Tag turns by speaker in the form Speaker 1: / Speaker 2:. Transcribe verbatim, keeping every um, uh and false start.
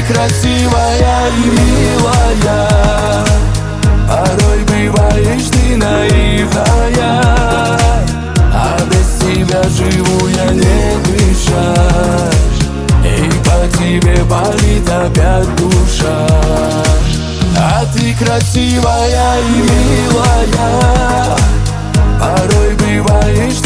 Speaker 1: красивая и милая, порой бываешь ты наивная, а без тебя живу я не дышать, и по тебе болит опять душа. А ты красивая и милая, порой бываешь